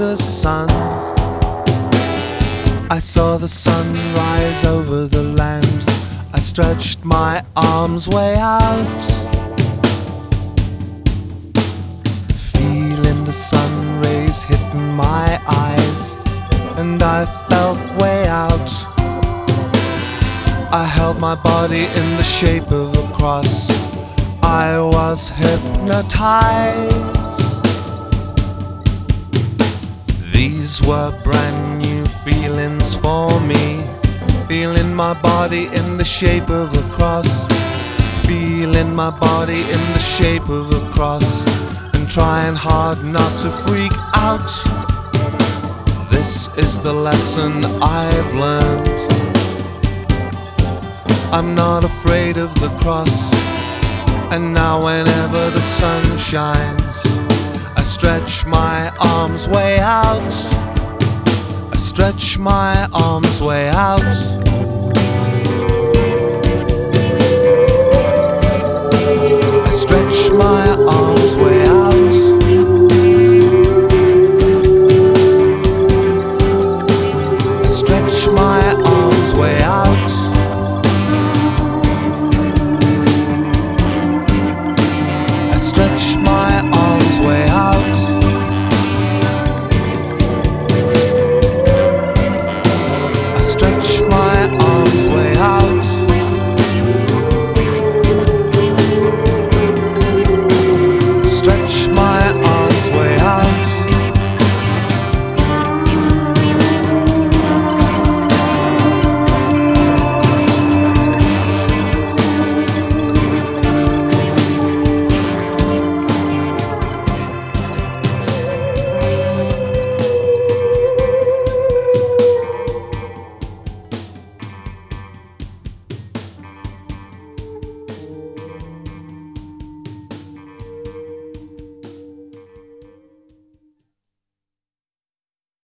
the sun. I saw the sun rise over the land. I stretched my arms way out, feeling the sun rays hitting my eyes, and I felt way out. I held my body in the shape of a cross. I was hypnotized. These were brand new feelings for me, feeling my body in the shape of a cross, feeling my body in the shape of a cross, and trying hard not to freak out. This is the lesson I've learned. I'm not afraid of the cross, and now whenever the sun shines, I stretch my arms way out. I stretch my arms way out.